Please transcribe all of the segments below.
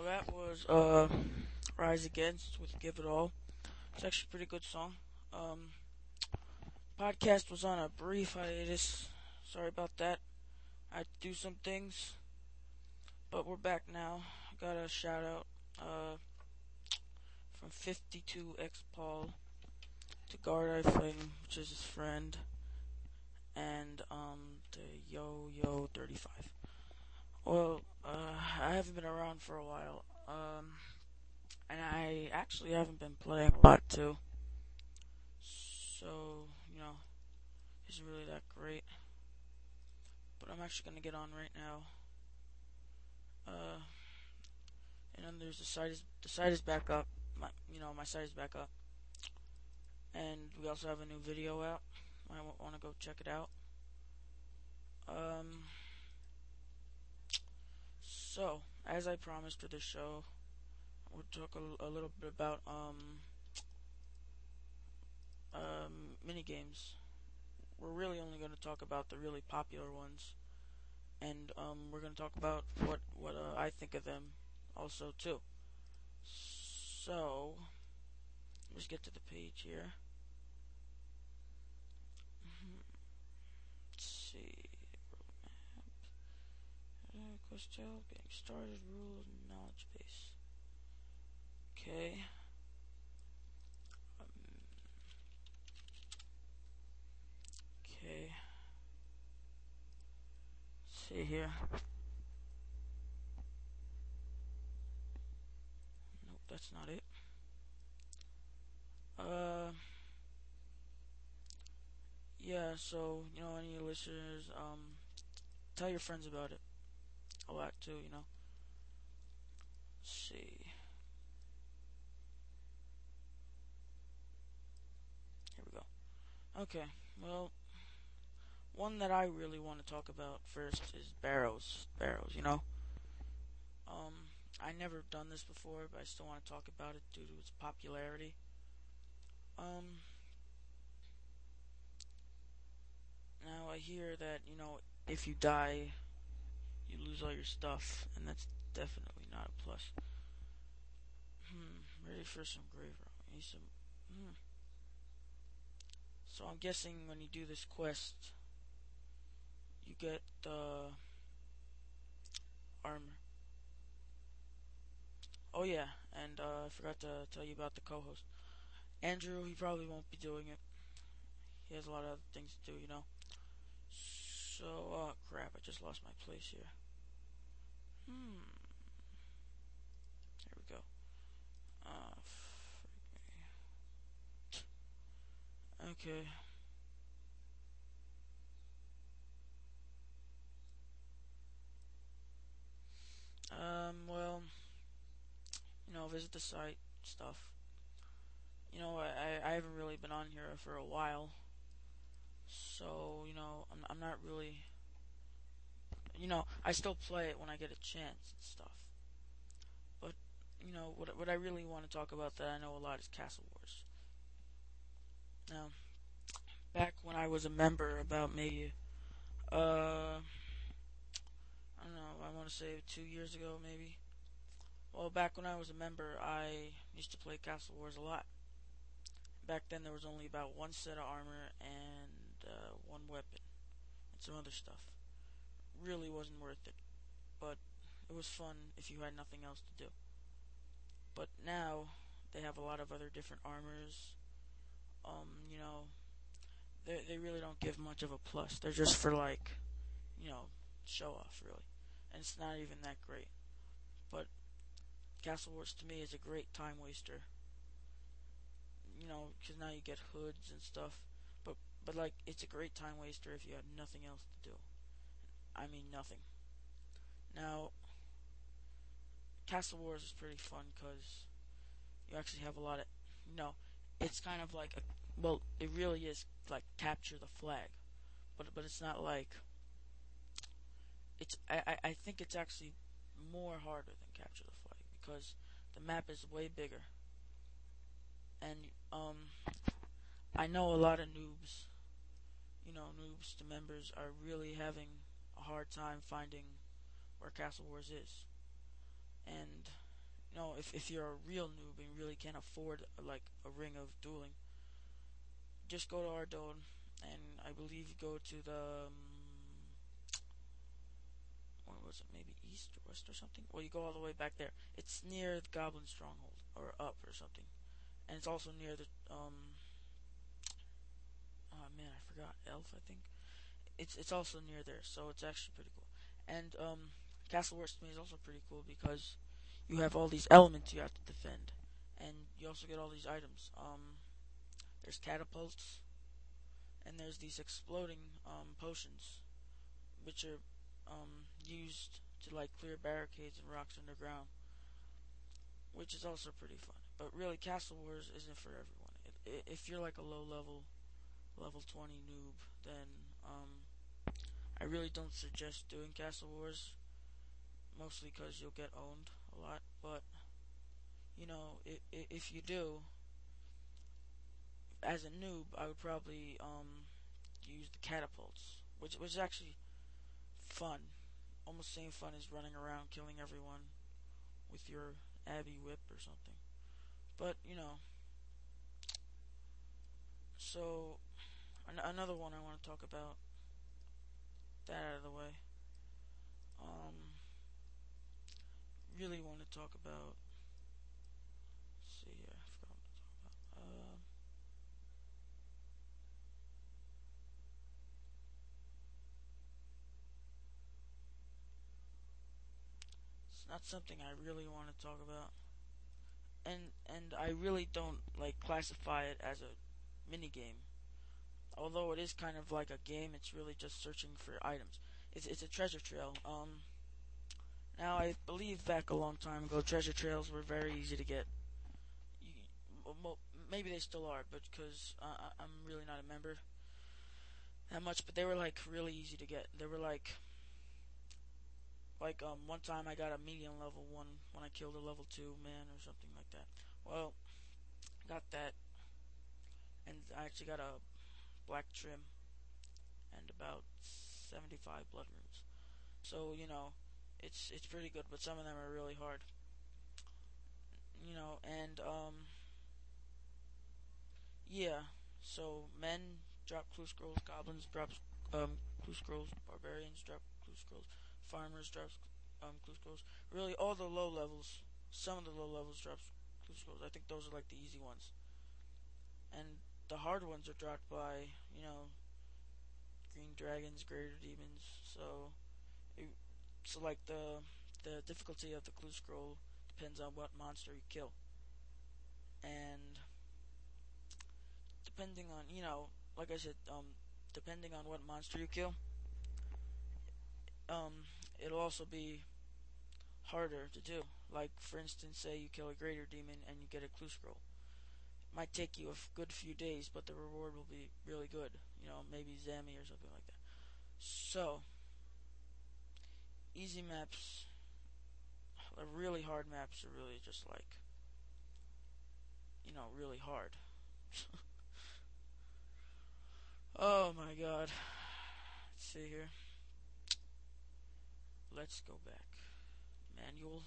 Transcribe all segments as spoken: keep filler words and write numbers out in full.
that was uh, Rise Against with Give It All. It's actually a pretty good song. Um, podcast was on a brief hiatus. Sorry about that. I had to do some things, but we're back now. Got a shout out uh, from fifty-two X Paul to Guard I Flame, which is his friend, and um, to Yo Yo thirty-five. Well, uh, I haven't been around for a while. Um, and I actually haven't been playing a lot too. So, you know, isn't really that great. But I'm actually gonna get on right now. Uh, and then there's the site is the site is back up. My, you know, my site is back up. And we also have a new video out. I want to go check it out. Um, so as I promised for this show, we'll talk a, a little bit about um um mini games. We're really only going to talk about the really popular ones, and um, we're going to talk about what what uh, I think of them also too. So let's get to the page here. Mm-hmm. Let's see. Uh, quest help, getting started, rules, and knowledge base. Okay. Um, okay. Let's see here. Nope, that's not it. Uh. Yeah, so, you know, any listeners, um, tell your friends about it a lot too, you know. Let's see. Here we go. Okay, well, one that I really want to talk about first is Barrows. Barrows, you know. Um, I never done this before, but I still want to talk about it due to its popularity. Um, now I hear that, you know, if you die, you lose all your stuff, and that's definitely not a plus. Hmm, ready for some grave rock. Need some. Hmm. So I'm guessing when you do this quest, you get the uh, armor. Oh yeah, and uh, I forgot to tell you about the co-host. Andrew, he probably won't be doing it. He has a lot of other things to do, you know. So, oh crap, I just lost my place here. Hmm, here we go. Uh, okay. Um, well, you know, visit the site, stuff. You know, I, I haven't really been on here for a while. So, you know, I'm, I'm not really, you know, I still play it when I get a chance and stuff. But, you know, what, what I really want to talk about that I know a lot is Castle Wars. Now, back when I was a member, about maybe, uh, I don't know, I want to say two years ago, maybe. Well, back when I was a member, I used to play Castle Wars a lot. Back then, there was only about one set of armor and uh, one weapon and some other stuff. Really wasn't worth it, but it was fun if you had nothing else to do. But now they have a lot of other different armors. Um, you know, they they really don't give much of a plus. They're just for like, you know, show off really, and it's not even that great. But Castle Wars to me is a great time waster. You know, because now you get hoods and stuff. But but like it's a great time waster if you have nothing else to do. I mean nothing. Now Castle Wars is pretty fun because you actually have a lot of, you know, it's kind of like a, well, it really is like capture the flag, but but it's not like it's. I I, I think it's actually more harder than capture the flag because the map is way bigger, and um I know a lot of noobs, you know, noobs to members are really having a hard time finding where Castle Wars is, and You know, if if you're a real noob and really can't afford uh, like a ring of dueling, just go to Ardougne, and I believe you go to the um, what was it, maybe east or west or something? Well, you go all the way back there. It's near the Goblin Stronghold, or up or something. And it's also near the, um, oh man, I forgot, Elf, I think. It's it's also near there, so it's actually pretty cool. And, um, Castle Wars to me is also pretty cool because you have all these elements you have to defend. And you also get all these items. Um, there's catapults, and there's these exploding, um, potions, which are, um, used to, like, clear barricades and rocks underground, which is also pretty fun. But really, Castle Wars isn't for everyone. It, if you're like a low level, level twenty noob, then um, I really don't suggest doing Castle Wars. Mostly because you'll get owned a lot. But you know, if, if you do, as a noob, I would probably um, use the catapults, which which is actually fun. Almost same fun as running around killing everyone with your Abbey whip or something. But you know, so an- another one I want to talk about. That out of the way. Um, really want to talk about. Let's see here. I forgot what to talk about. Uh, it's not something I really want to talk about, and and I really don't like classify it as a mini game. Although it is kind of like a game, it's really just searching for items. It's it's a treasure trail. Um, now I believe back a long time ago, treasure trails were very easy to get. You, well, maybe they still are, but because uh, I'm really not a member that much, but they were like really easy to get. They were like like um one time I got a medium level one when I killed a level two man or something like that. Well, got that, and I actually got a black trim and about seventy-five blood runes. So you know, it's it's pretty good, but some of them are really hard. You know, and um yeah. So men drop clue scrolls, goblins drop um clue scrolls, barbarians drop clue scrolls, farmers drop um clue scrolls. Really, all the low levels, some of the low levels drop clue scrolls. I think those are like the easy ones, and the hard ones are dropped by you know green dragons, greater demons. So, it, so like the the difficulty of the clue scroll depends on what monster you kill, and depending on you know, like I said, um, depending on what monster you kill, um, it'll also be harder to do. Like for instance, say you kill a greater demon and you get a clue scroll. It might take you a f- good few days, but the reward will be really good. You know, maybe Zami or something like that. So, easy maps, the really hard maps are really just like, you know, really hard. Oh my god. Let's see here. Let's go back. Manual.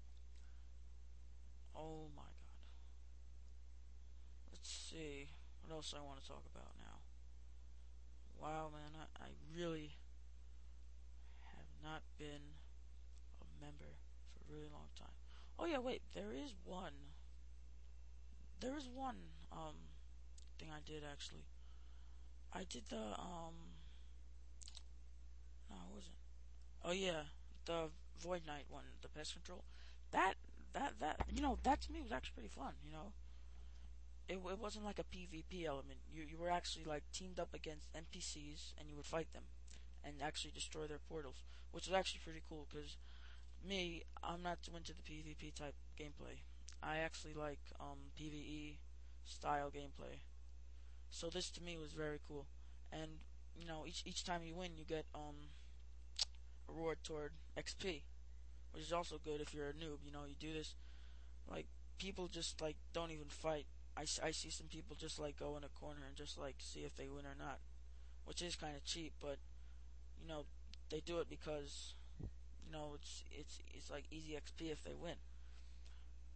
Oh my god. Let's see. What else I want to talk about now? Wow, man, I, I really have not been a member for a really long time. Oh yeah, wait, there is one. There is one um thing I did actually. I did the um no, it wasn't. Oh yeah, the Void Knight one, the pest control. That that that you know that to me was actually pretty fun. You know, it it wasn't like a PvP element. You you were actually like teamed up against N P Cs and you would fight them and actually destroy their portals, which was actually pretty cool. Because me, I'm not too into the PvP type gameplay. I actually like um PvE style gameplay. So this to me was very cool. And you know, each each time you win, you get um a reward toward X P, which is also good if you're a noob. You know, you do this like people just like don't even fight. I, I see some people just like go in a corner and just like see if they win or not, which is kind of cheap, but you know they do it because you know it's it's it's like easy X P if they win.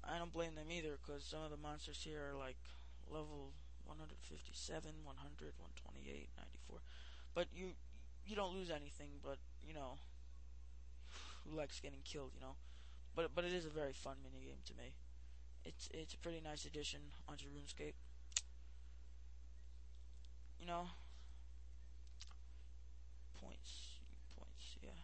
I don't blame them either, because some of the monsters here are like level one fifty-seven, one hundred, one twenty-eight, ninety-four. But you you don't lose anything, but you know, who likes getting killed, you know? But but it is a very fun minigame to me. It's it's a pretty nice addition onto RuneScape. You know, points, points, yeah.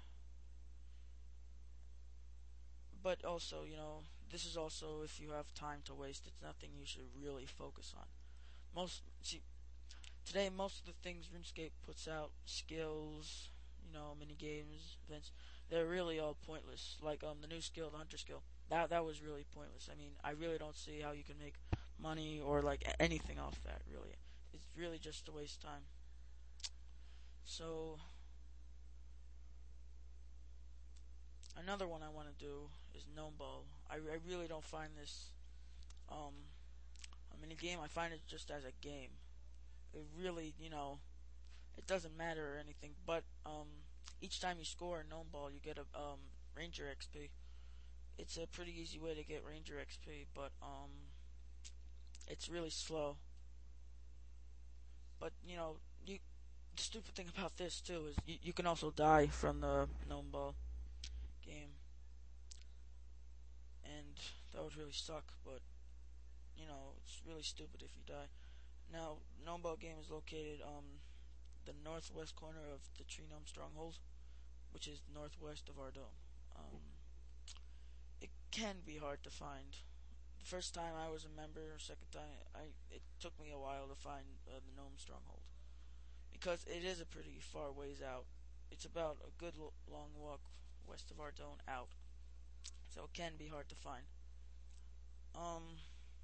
But also, you know, this is also if you have time to waste, it's nothing you should really focus on. Most see today, most of the things RuneScape puts out, skills, you know, mini games, events, they're really all pointless. Like um the new skill, the hunter skill, that that was really pointless. I mean, I really don't see how you can make money or like anything off that. Really, it's really just a waste of time. So another one I want to do is Gnome Ball. I, I really don't find this um a mini game. I find it just as a game. It really, you know, it doesn't matter or anything. But um, each time you score a gnome ball, you get a um, ranger X P. It's a pretty easy way to get ranger X P, but um, it's really slow. But you know, you the stupid thing about this too is you, you can also die from the gnome ball game, and that would really suck. But you know, it's really stupid if you die. Now, gnome ball game is located um the northwest corner of the Tree Gnome Stronghold, which is northwest of our dome. Um, it can be hard to find. The first time I was a member, or second time, I it took me a while to find uh, the gnome stronghold because it is a pretty far ways out. It's about a good l- long walk west of Ardone out, so it can be hard to find. Um,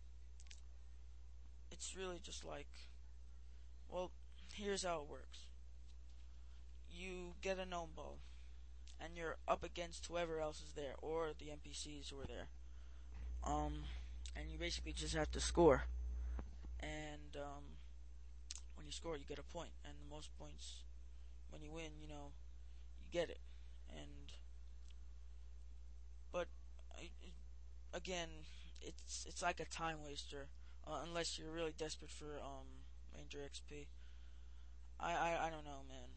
it's really just like, well, here's how it works. You get a gnome ball, and you're up against whoever else is there, or the N P Cs who are there. Um, and you basically just have to score. And um, when you score, you get a point, and the most points when you win, you know, you get it. And but I, again, it's it's like a time waster uh, unless you're really desperate for um Ranger X P. I I, I don't know, man.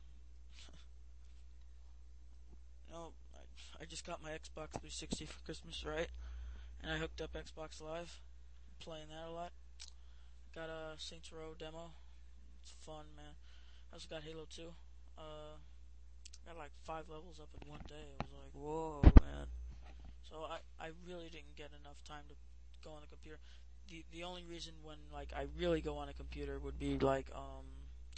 You know, I, I just got my Xbox three sixty for Christmas, right? And I hooked up Xbox Live, playing that a lot. Got a Saints Row demo. It's fun, man. I also got Halo two. Uh, got like five levels up in one day. It was like, whoa, man. So I, I really didn't get enough time to go on the computer. The the only reason when like I really go on a computer would be like um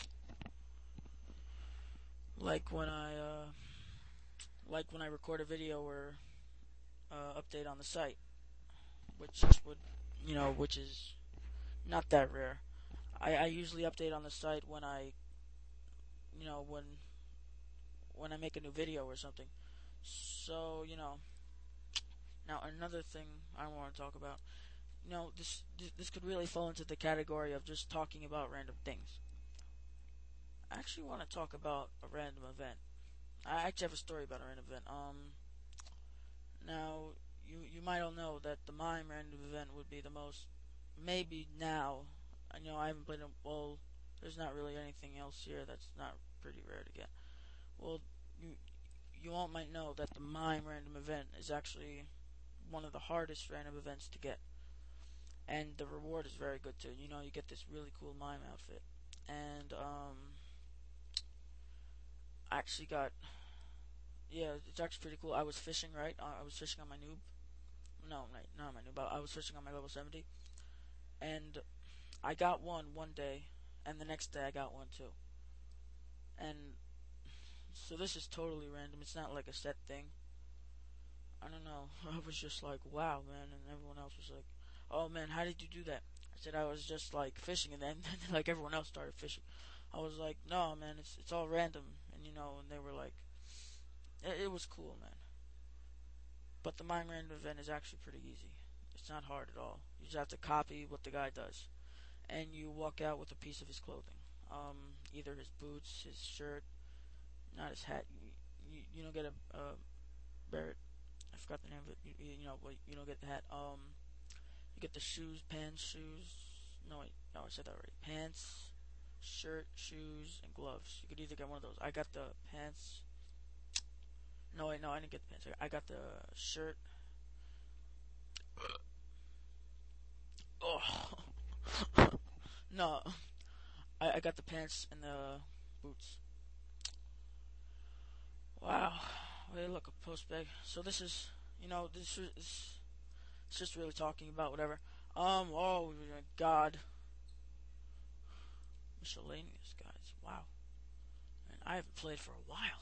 like when I uh like when I record a video or uh, update on the site, which would you know which is not that rare. I, I usually update on the site when I you know when when I make a new video or something. So you know now another thing I want to talk about. You know this, this this could really fall into the category of just talking about random things. I actually want to talk about a random event. I actually have a story about a random event. Um, now you you might all know that the mime random event would be the most maybe now. I know I haven't played it. Well, there's not really anything else here that's not pretty rare to get. Well, you you all might know that the mime random event is actually one of the hardest random events to get, and the reward is very good too. You know, you get this really cool mime outfit, and um, I actually got yeah, it's actually pretty cool. I was fishing, right? Uh, I was fishing on my noob. No, not, not my noob. But I was fishing on my level seventy, and I got one one day, and the next day I got one too. And so this is totally random. It's not like a set thing. I don't know. I was just like, wow, man, and everyone else was like, oh man, how did you do that? I said I was just like fishing, and then, then like everyone else started fishing. I was like, no, man, it's it's all random, and you know, and they were like, it, it was cool, man. But the mime random event is actually pretty easy. It's not hard at all. You just have to copy what the guy does, and you walk out with a piece of his clothing. Um, either his boots, his shirt, not his hat. You you, you don't get a uh, Barrett. forgot the name of it. You, you, you know, but you don't get that. Um, you get the shoes, pants, shoes. No, wait, no, I said that already. Pants, shirt, shoes, and gloves. You could either get one of those. I got the pants. No, wait, no, I didn't get the pants. I got the shirt. Oh, no, I, I got the pants and the boots. Wow. Wait, look, a post bag. So this is, you know, this is, it's just really talking about whatever. Um, oh my god. Miscellaneous, guys. Wow. And I haven't played for a while.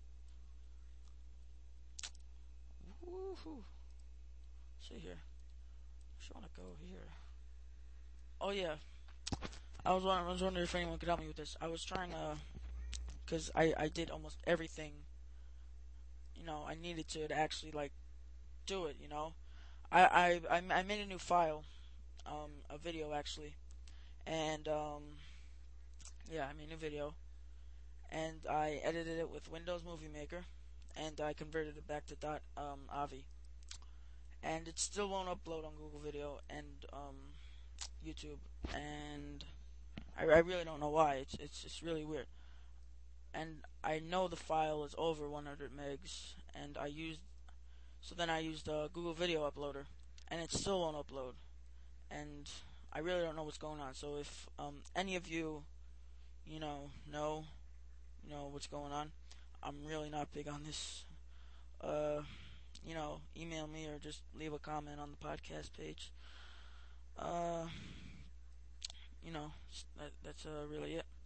Woohoo. See here. I just want to go here. Oh yeah. I was wondering, I was wondering if anyone could help me with this. I was trying to, cause I I did almost everything. You know, I needed to, to actually like do it. You know, I I I made a new file, um, a video actually, and um, yeah, I made a new video, and I edited it with Windows Movie Maker, and I converted it back to dot um, avi, and it still won't upload on Google Video and um, YouTube, and I, I really don't know why. It's it's it's really weird, and I know the file is over one hundred megs, and I used so then I used uh, Google Video Uploader, and it still won't upload, and I really don't know what's going on. So if um, any of you, you know, know, you know what's going on, I'm really not big on this. Uh, you know, email me or just leave a comment on the podcast page. Uh, you know, that, that's uh, really it.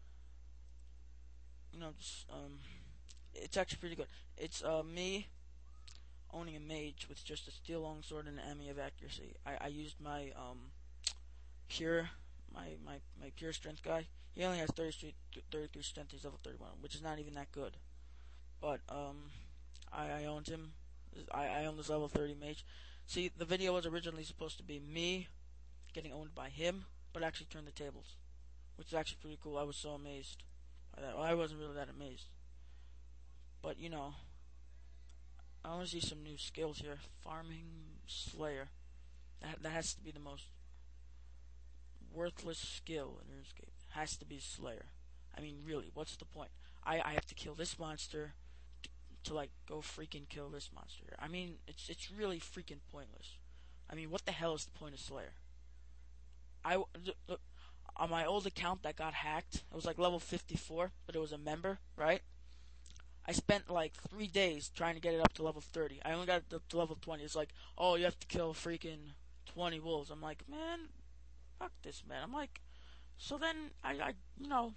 You know, just um, it's actually pretty good. It's uh me owning a mage with just a steel longsword and an Emmy of accuracy. I, I used my um pure my, my my pure strength guy. He only has thirty-three, thirty-three strength. He's level thirty-one, which is not even that good. But um, I, I owned him. I, I own this level thirty mage. See, the video was originally supposed to be me getting owned by him, but actually turned the tables, which is actually pretty cool. I was so amazed by that. Well, I wasn't really that amazed, but you know, I want to see some new skills here. Farming Slayer. That that has to be the most worthless skill in RuneScape. It has to be Slayer. I mean, really, what's the point? I I have to kill this monster to, to like go freaking kill this monster. I mean, it's it's really freaking pointless. I mean, what the hell is the point of Slayer? I look, on my old account that got hacked. It was like level fifty-four, but it was a member, right? I spent like three days trying to get it up to level thirty. I only got it up to level twenty. It's like, oh, you have to kill freaking twenty wolves. I'm like, man, fuck this, man. I'm like, so then I, I you know,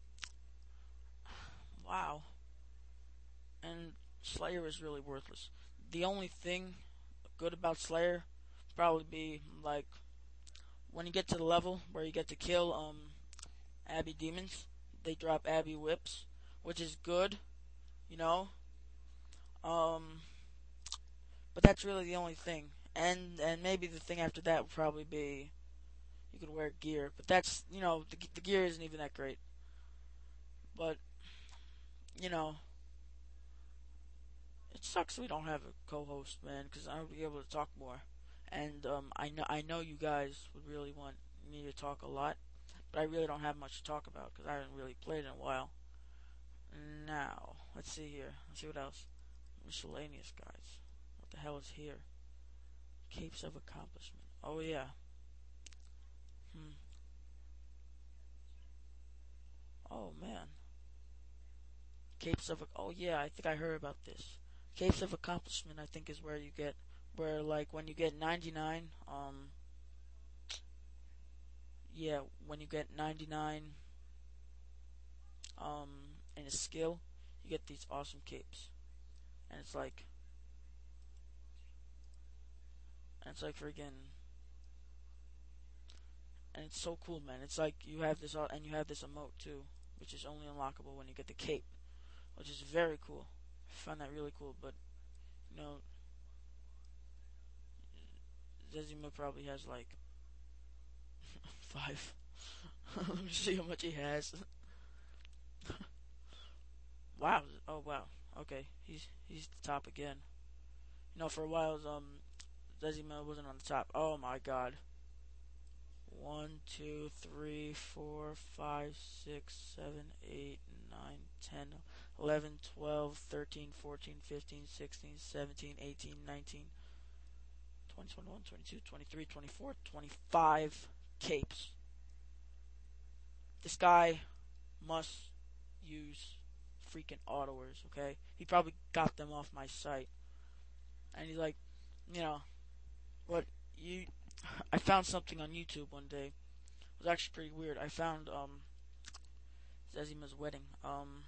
wow. And Slayer is really worthless. The only thing good about Slayer would probably be like when you get to the level where you get to kill um Abbey demons, they drop Abbey whips, which is good, you know. Um, but that's really the only thing. And and maybe the thing after that would probably be you could wear gear, but that's you know the the gear isn't even that great. But you know it sucks we don't have a co-host, man, because I would be able to talk more. And um, I know I know you guys would really want me to talk a lot, but I really don't have much to talk about because I haven't really played in a while. Now let's see here. Let's see what else. Miscellaneous, guys. What the hell is here? Capes of Accomplishment. Oh yeah. Hmm. Oh man. Capes of oh yeah, I think I heard about this. Capes of Accomplishment, I think, is where you get where like when you get ninety-nine. Um. Yeah, when you get ninety-nine. Um. In a skill, you get these awesome capes, and it's like, and it's like friggin', and it's so cool, man. It's like you have this, uh, and you have this emote too, which is only unlockable when you get the cape, which is very cool. I find that really cool, but you know, Zezima probably has like five. Let me see how much he has. Wow. Oh wow. Okay, he's he's the top again. You know, for a while, um, Zezima wasn't on the top. Oh my god. One, two, three, four, five, six, seven, eight, nine, ten, eleven, twelve, thirteen, fourteen, fifteen, sixteen, seventeen, eighteen, nineteen, twenty, twenty-one, twenty-two, twenty-three, twenty-four, twenty-five capes. This guy must use freaking autoers, okay? He probably got them off my site. And he's like, you know, what you I found something on YouTube one day. It was actually pretty weird. I found um Zezima's wedding. Um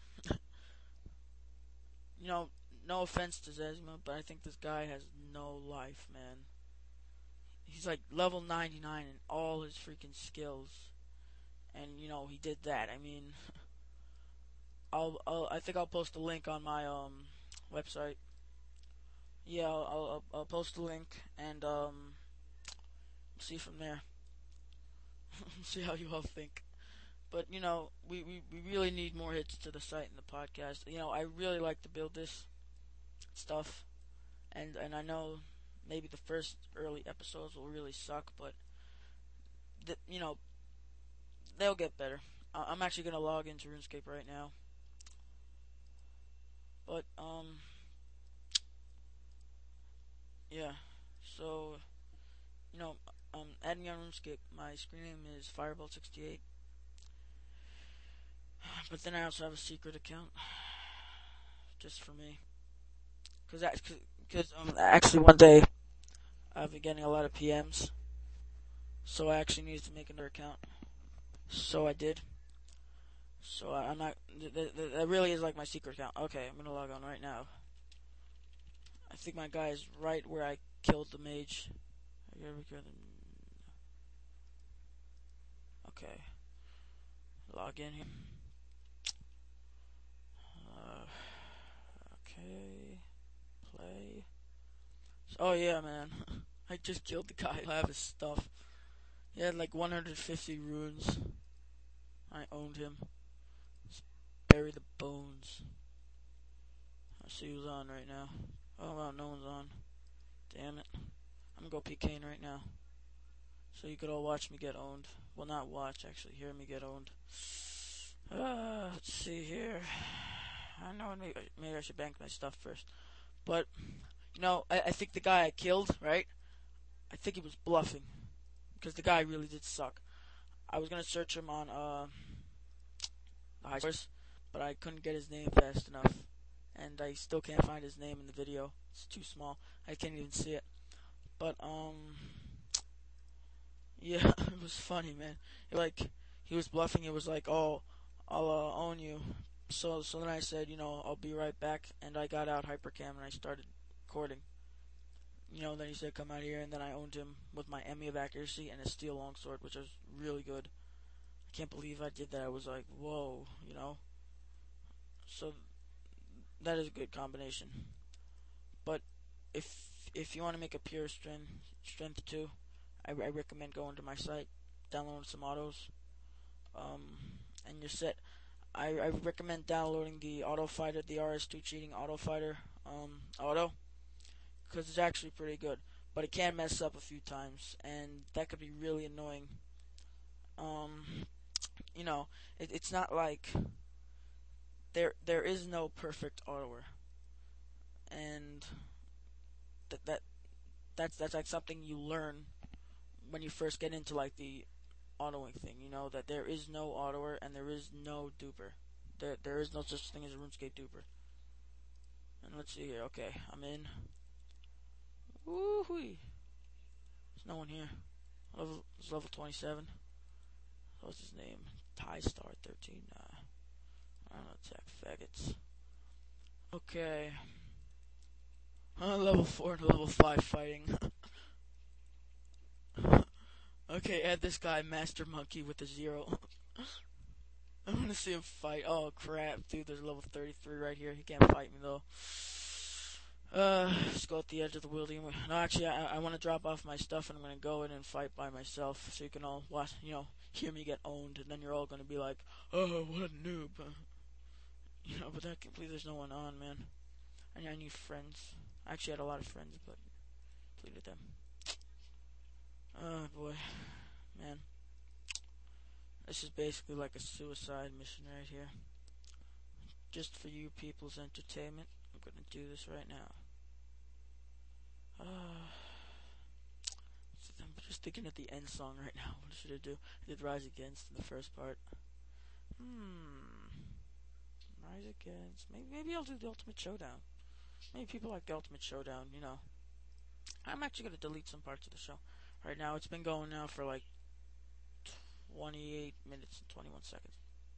you know, no offense to Zezima, but I think this guy has no life, man. He's like level ninety-nine in all his freaking skills. And you know, he did that. I mean, I'll, I'll I think I'll post a link on my um website. Yeah, I'll I'll, I'll post a link and um see from there. See how you all think. But you know, we, we, we really need more hits to the site and the podcast. You know, I really like to build this stuff, and and I know maybe the first early episodes will really suck, but th- you know they'll get better. I- I'm actually gonna log into RuneScape right now, but um yeah, so you know um add me on RuneScape. My screen name is Fireball sixty-eight, but then I also have a secret account just for me. Cause, cause, um, actually one day I've been getting a lot of P Ms, so I actually needed to make another account. So I did. So I, I'm not. Th- th- th- that really is like my secret account. Okay, I'm gonna log on right now. I think my guy is right where I killed the mage. Okay, log in here. Uh, okay, play. Oh yeah, man. I just killed the guy. I have his stuff. He had like one hundred fifty runes. I owned him. Let's bury the bones. I see who's on right now. Oh wow, no one's on. Damn it. I'm gonna go P K in right now. So you could all watch me get owned. Well, not watch, actually, hear me get owned. Uh, let's see here. I know maybe, maybe I should bank my stuff first. But, you know, I, I think the guy I killed, right? I think he was bluffing. Because the guy really did suck. I was gonna search him on, uh, the high scores, but I couldn't get his name fast enough. And I still can't find his name in the video. It's too small. I can't even see it. But, um, yeah, it was funny, man. It, like, he was bluffing. It was like, oh, I'll uh, own you. So, so then I said, you know, I'll be right back. And I got out Hypercam and I started recording. You know, then he said, come out here. And then I owned him with my Emmy of Accuracy and a Steel Longsword, which was really good. I can't believe I did that. I was like, whoa, you know. So that is a good combination. But if if you want to make a pure strength strength two, I, I recommend going to my site, downloading some autos, um, and you're set. I, I recommend downloading the Auto Fighter, the R S two Cheating Auto Fighter um, auto, because it's actually pretty good. But it can mess up a few times, and that could be really annoying. Um, you know, it, it's not like there there is no perfect autoer, and that that that's that's like something you learn when you first get into like the autoing thing. You know that there is no autoer and there is no duper. There there is no such thing as a RuneScape duper. And let's see here. Okay, I'm in. Woo-hoo. There's no one here. Level, it's level twenty-seven. What's his name? Ty Star thirteen. Nah, I don't attack faggots. Okay. Uh, level four and level five fighting. Okay, add this guy, Master Monkey, with a zero. I'm gonna see him fight. Oh crap, dude, there's level thirty-three right here. He can't fight me though. Uh, let's go at the edge of the wilderness. No, actually, I, I want to drop off my stuff and I'm gonna go in and fight by myself, so you can all watch, you know, hear me get owned, and then you're all gonna be like, "Oh, what a noob," you know. But that completely, there's no one on, man. I, I need friends. I actually had a lot of friends, but deleted them. Oh boy, man. This is basically like a suicide mission right here. Just for you people's entertainment, I'm gonna do this right now. Uh, I'm just thinking of the end song right now. What should I do? I did Rise Against in the first part. Hmm. Rise Against. Maybe, maybe I'll do the Ultimate Showdown. Maybe people like the Ultimate Showdown, you know. I'm actually gonna delete some parts of the show. Right now, it's been going now for like twenty-eight minutes and twenty-one seconds.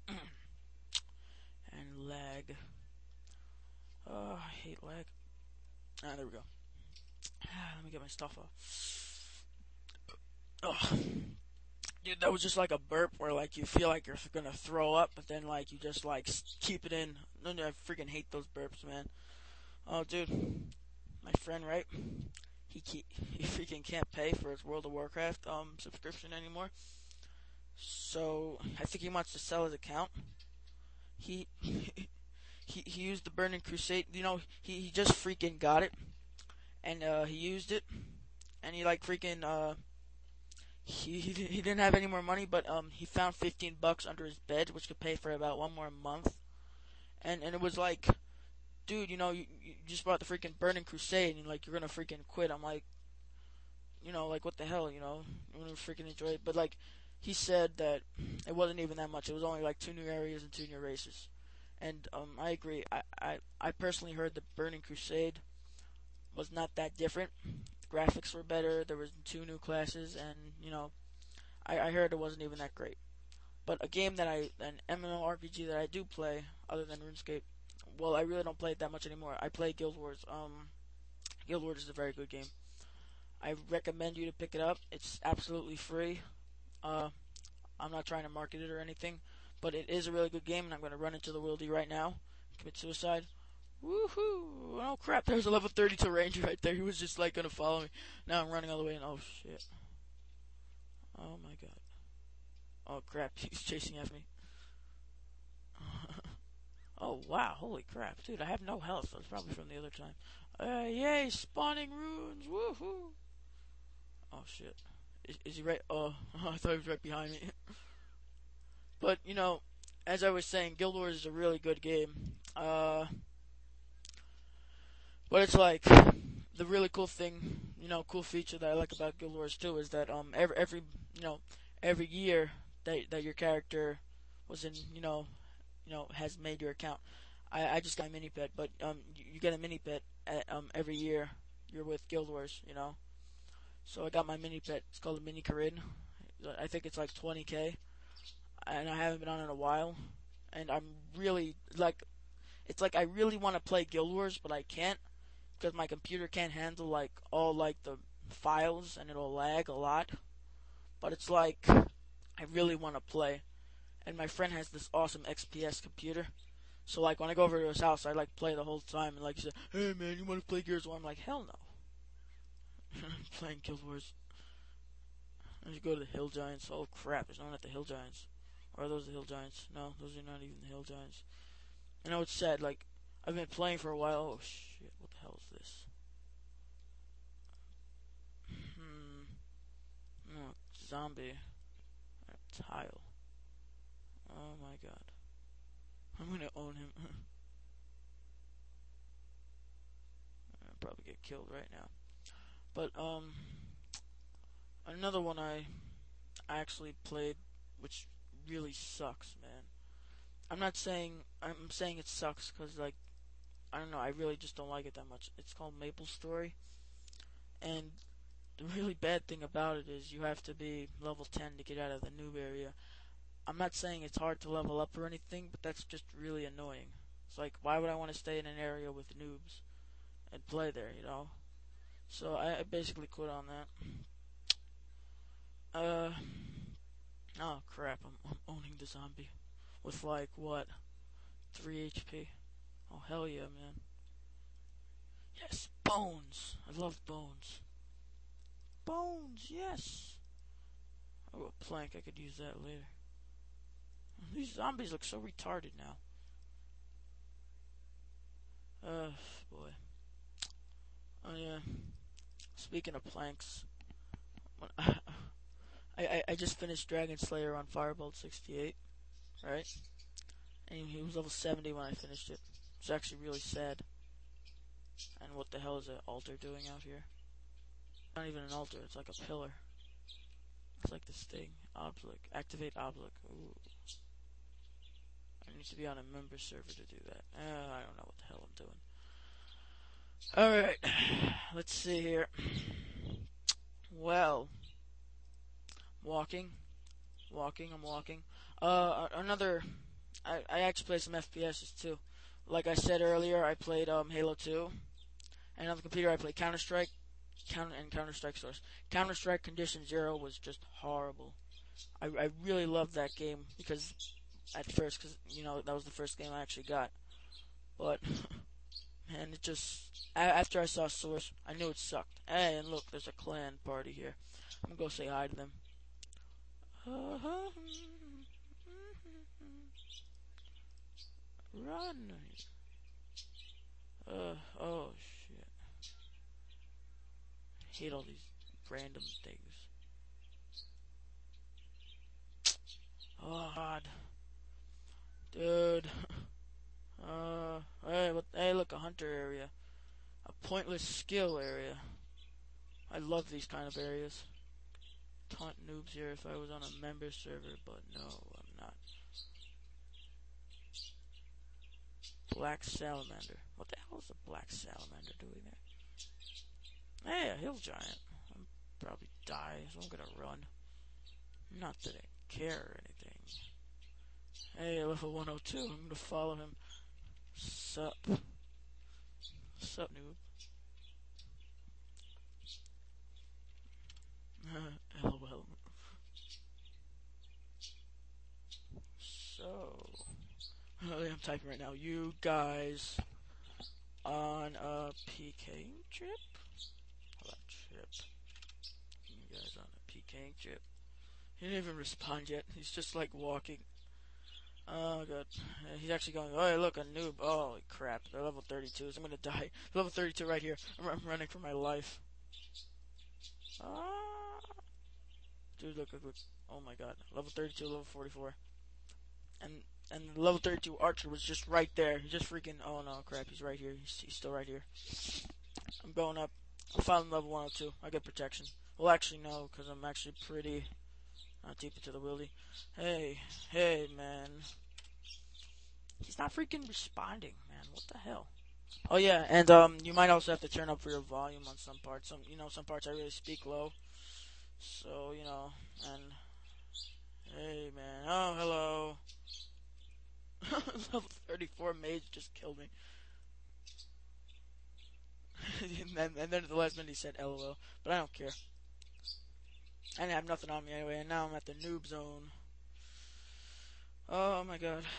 And lag. Oh, I hate lag. Ah, there we go. Let me get my stuff off. Oh, dude, that was just like a burp where like you feel like you're gonna throw up, but then like you just like keep it in. No, no, I freaking hate those burps, man. Oh, dude, my friend, right? He he, he freaking can't pay for his World of Warcraft um subscription anymore. So I think he wants to sell his account. He he, he used the Burning Crusade. You know, he he just freaking got it, and uh, he used it, and he like freaking uh. He, he he didn't have any more money, but um he found fifteen bucks under his bed, which could pay for about one more month, and and it was like, dude, you know, you, you just bought the freaking Burning Crusade, and like you're gonna freaking quit. I'm like, you know, like what the hell, you know, I'm gonna freaking enjoy it. But like, he said that it wasn't even that much. It was only like two new areas and two new races, and um I agree. I I I personally heard the Burning Crusade was not that different. The graphics were better. There was two new classes, and you know, I I heard it wasn't even that great. But a game that I, an MMORPG that I do play, other than RuneScape, well, I really don't play it that much anymore. I play Guild Wars. Um, Guild Wars is a very good game. I recommend you to pick it up. It's absolutely free. Uh, I'm not trying to market it or anything, but it is a really good game, and I'm going to run into the wildy right now, commit suicide. Woohoo! Oh crap! There's a level thirty-two ranger right there. He was just like gonna follow me. Now I'm running all the way in. Oh shit! Oh my god! Oh crap! He's chasing after me. Oh wow, holy crap, dude, I have no health. That's probably from the other time. Uh, yay, spawning runes, woohoo! Oh shit. Is, is he right? Oh, I thought he was right behind me. But, you know, as I was saying, Guild Wars is a really good game. Uh, but it's like, the really cool thing, you know, cool feature that I like about Guild Wars too is that, um, every, every you know, every year that, that your character was in, you know, you know, has made your account. I, I just got a mini pet, but um, you, you get a mini pet at, um every year you're with Guild Wars, you know. So I got my mini pet. It's called a Mini Corinne. I think it's like twenty K, and I haven't been on it in a while. And I'm really like, it's like I really want to play Guild Wars, but I can't because my computer can't handle like all like the files, and it'll lag a lot. But it's like I really want to play, and my friend has this awesome X P S computer. So like when I go over to his house, I like play the whole time, and like he said, "Hey man, you want to play Gears of War?" I'm like, "Hell no." I'm playing Guild Wars. I should go to the Hill Giants. Oh crap, there's no one at the Hill Giants. Or are those the Hill Giants? No, those are not even the Hill Giants. I know it's sad. Like I've been playing for a while. Oh shit, what the hell is this? Hmm. No, zombie. Tile. Oh my god. I'm gonna own him. I'll probably get killed right now. But um, another one I actually played, which really sucks, man. I'm not saying I'm saying it sucks because like I don't know, I really just don't like it that much. It's called Maple Story, and the really bad thing about it is you have to be level ten to get out of the noob area. I'm not saying it's hard to level up or anything, but that's just really annoying. It's like why would I want to stay in an area with noobs and play there, you know? So I, I basically quit on that. Uh oh crap, I'm, I'm owning the zombie with like what three H P. Oh hell yeah, man. Yes, bones. I love bones. Bones, yes. Oh, a plank. I could use that later. These zombies look so retarded now. Uh, boy. Uh, speaking of planks, when I, I I just finished Dragon Slayer on Firebolt sixty-eight, right? And he was level seventy when I finished it. It's actually really sad. And what the hell is an altar doing out here? Not even an altar, it's like a pillar. It's like this thing. Oblique. Activate Oblique. Ooh. I need to be on a member server to do that. Uh, I don't know what the hell I'm doing. Alright. Let's see here. Well. Walking. Walking, I'm walking. Uh, another... I, I actually played some F P S's too. Like I said earlier, I played um, Halo two. And on the computer, I played Counter-Strike. Counter and Counter-Strike Source. Counter-Strike Condition Zero was just horrible. I, I really loved that game because at first, because you know that was the first game I actually got. But man, it just after I saw Source, I knew it sucked. Hey, and look, there's a clan party here. I'm gonna go say hi to them. Run! Uh oh shit! I hate all these random things. Oh god. Dude. Uh, hey, what, hey, look, a hunter area. A pointless skill area. I love these kind of areas. Taunt noobs here if I was on a member server, but no, I'm not. Black salamander. What the hell is a black salamander doing there? Hey, a hill giant. I'll probably die, so I'm gonna run. Not that I care or anything. Hey, level one oh two, I'm gonna follow him. Sup? Sup, noob? LOL. So, I'm typing right now. You guys on a PKing trip? How about trip? You guys on a PKing trip? He didn't even respond yet. He's just like walking. Oh god. He's actually going, oh hey, look, a noob. Oh, holy crap. They're level thirty-twos. I'm gonna die. Level thirty-two right here. I'm, I'm running for my life. Ah. Dude, look, look, look. Oh my god. Level thirty-two, level forty-four. And and the level thirty-two archer was just right there. He just freaking, oh no, crap. He's right here. He's, he's still right here. I'm going up. I'm finally level one oh two. I get protection. Well, actually, no, because I'm actually pretty... Not deep into the wildy. Hey, hey, man. He's not freaking responding, man. What the hell? Oh yeah, and um, you might also have to turn up for your volume on some parts. Some, you know, some parts I really speak low. So you know, and hey, man. Oh, hello. Level thirty-four mage just killed me. and, then, and then at the last minute he said LOL, but I don't care. I didn't have nothing on me anyway, and now I'm at the noob zone. Oh my god.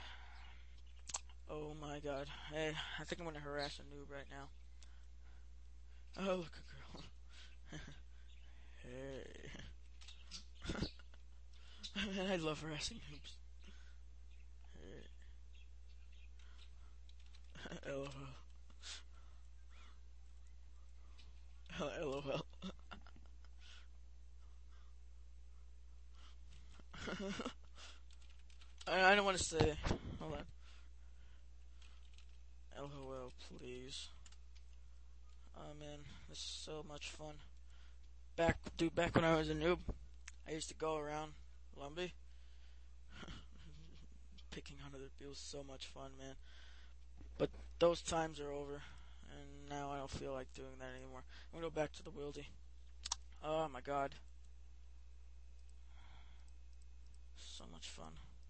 Oh my god. Hey, I think I'm gonna harass a noob right now. Oh, look, a girl. Hey. I love harassing noobs. Hey. LOL. LOL. I, I don't want to say. Hold on. LOL, please. Oh man, this is so much fun. Back, dude, back when I was a noob, I used to go around Lumbee, picking on other people. So much fun, man. But those times are over, and now I don't feel like doing that anymore. I'm gonna go back to the wildy. Oh my god, so much fun.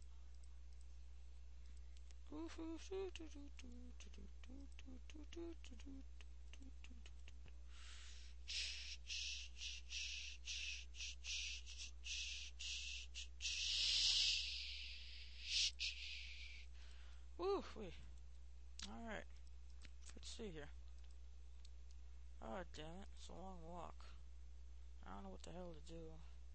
Woo wee. Alright. Let's see here. Oh damn it, it's a long walk. I don't know what the hell to do.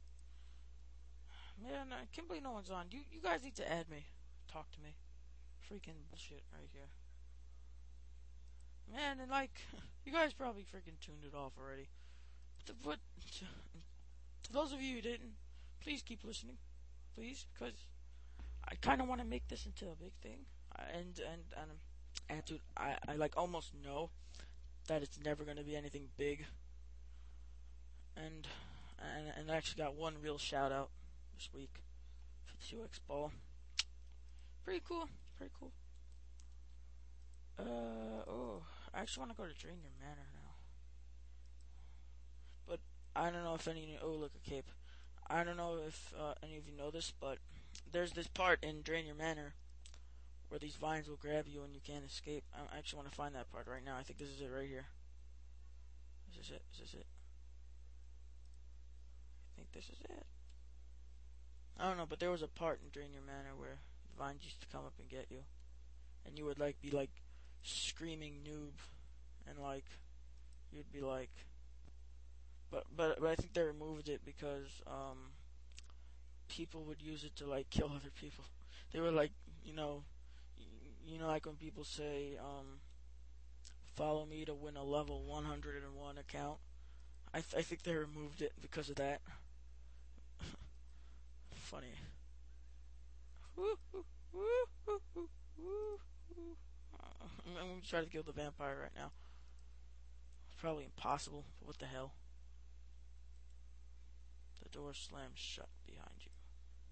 Man, I can't believe no one's on. You you guys need to add me. Talk to me. Freaking bullshit right here. man, and like, you guys probably freaking tuned it off already. But, but to, to those of you who didn't, please keep listening, please, because I kind of want to make this into a big thing. And and and and dude, I I like almost know that it's never gonna be anything big. And and and I actually got one real shout out this week for the two X ball. Pretty cool, pretty cool. Uh oh, I actually want to go to Draenier Manor now. But I don't know if any. Oh, look, a cape. I don't know if uh, any of you know this, but there's this part in Draenier Manor where these vines will grab you and you can't escape. I actually want to find that part right now. I think this is it right here. Is this it? Is this it? I think this is it. I don't know, but there was a part in Draenier Manor where the vines used to come up and get you, and you would like be like screaming noob, and like you'd be like, but but but I think they removed it because um people would use it to like kill other people. They were like, you know, you know, like when people say, um, "Follow me to win a level one hundred one account." I th- I think they removed it because of that. Funny. Woo, woo, woo, woo, woo, woo, woo. Uh, I'm gonna try to kill the vampire right now. It's probably impossible, but what the hell? The door slams shut behind you.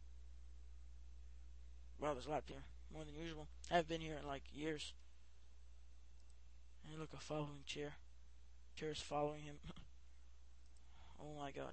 Wow, there's a lot here. More than usual. I haven't been here in like years. And look, a following chair. Chair's following him. Oh my god.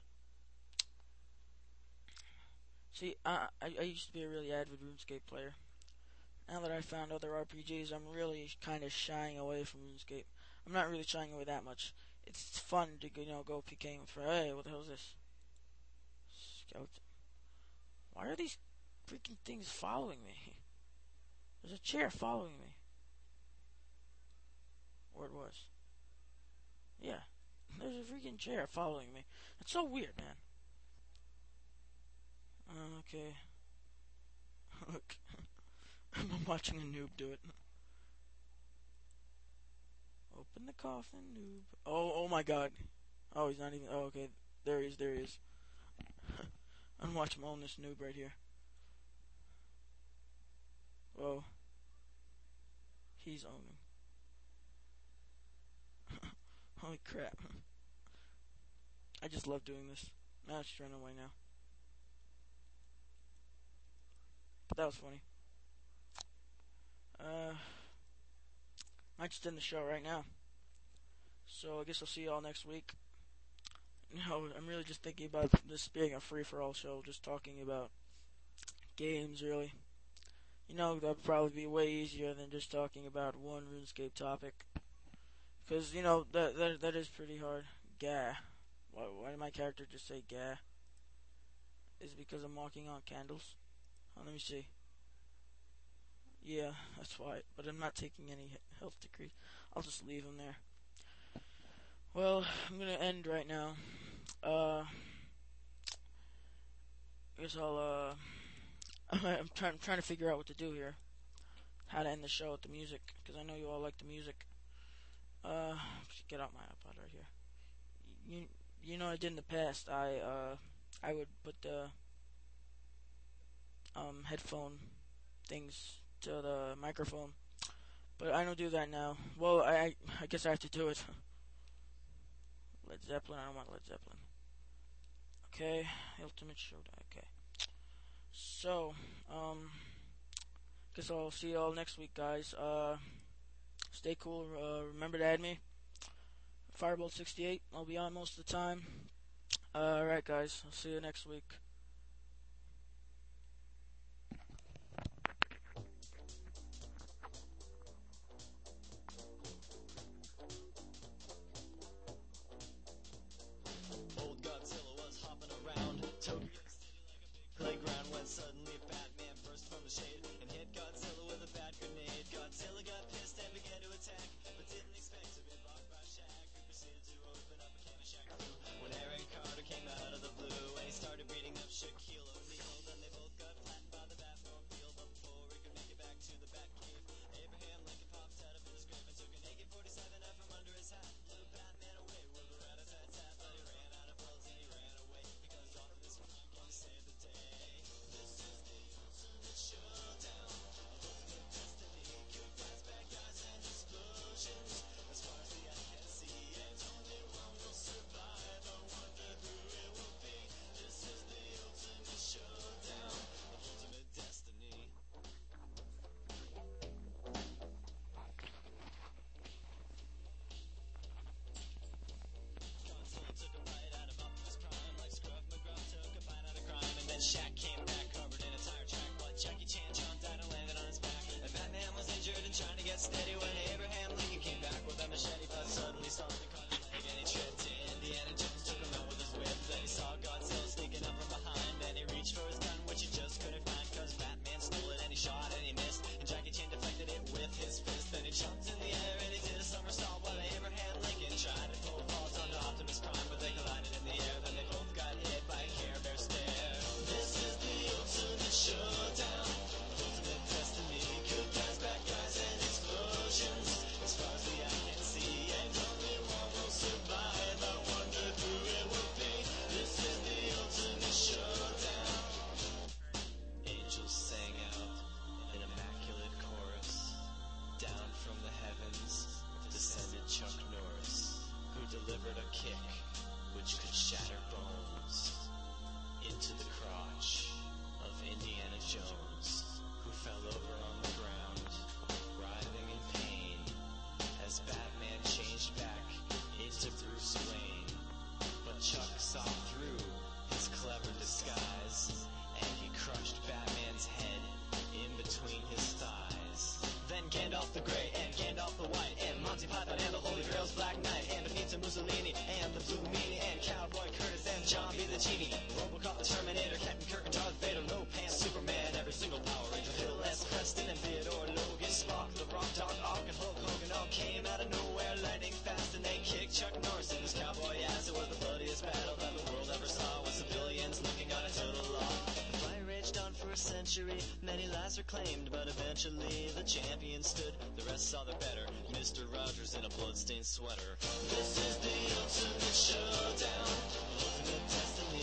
See, I, I I used to be a really avid RuneScape player. Now that I found other R P Gs, I'm really kind of shying away from RuneScape. I'm not really shying away that much. It's fun to you know go PKing for. Hey, what the hell is this? Skeleton. Why are these freaking things following me? There's a chair following me. Or it was. Yeah. There's a freaking chair following me. That's so weird, man. Uh, okay. Look. I'm watching a noob do it. Open the coffin, noob. Oh, oh my god. Oh, he's not even. Oh, okay. There he is, there he is. I'm watching him own this noob right here. Whoa. He's owning. Holy crap. I just love doing this. Now she's running away now. But that was funny. Uh, might just end the show right now. So I guess I'll see y'all next week. No, I'm really just thinking about this being a free-for-all show, just talking about games, really. You know, that would probably be way easier than just talking about one RuneScape topic. Because, you know, that, that that is pretty hard. Gah. Why, why did my character just say gah? Is it because I'm walking on candles? Oh, let me see. Yeah, that's why. But I'm not taking any health decrease. I'll just leave him there. Well, I'm gonna end right now. Uh, I guess I'll, uh, I'm trying, I'm trying to figure out what to do here. How to end the show with the music, because I know you all like the music. Uh, get out my iPod right here. You, you know, I did in the past. I, uh, I would put the, um, headphone things to the microphone, but I don't do that now. Well, I, I guess I have to do it. Led Zeppelin. I don't want Led Zeppelin. Okay, Ultimate Showdown. Okay. So, um, guess I'll see y'all next week, guys. Uh, stay cool. Uh, remember to add me. Firebolt sixty-eight. I'll be on most of the time. Uh, alright, guys. I'll see you next week. Old Godzilla was hopping around Tokyo City like a big playground when suddenly Batman burst from the shade and hit Godzilla with a bat grenade. Godzilla got pissed and began to attack, but didn't expect to be blocked by Shaq, who proceeded to open up a can of Shaq Fu when Aaron Carter came out of the blue and he started beating the Chuck saw through his clever disguise, and he crushed Batman's head in between his thighs. Then Gandalf the Grey and Gandalf the White and Monty Python and the Holy Grail's Black Knight and Benito Mussolini and the Blue Meanie and Cowboy Curtis and John B. the Genie, Robocop the Terminator, Captain Kirk and Darth Vader, No Pants, Superman, every single Power Ranger, Phil S. Preston and Theodore Logan, Spock, the Rock, Doc Ock and Hulk Hogan all came out of nowhere, lightning fast, and they kicked Chuck Norris in his cowboy ass. It was the bloodiest battle that the world ever saw, with civilians looking on into the law. The fight raged on for a century, many lives were claimed, but eventually the champion stood. The rest saw the better, Mister Rogers in a bloodstained sweater. This is the ultimate showdown, ultimate destiny.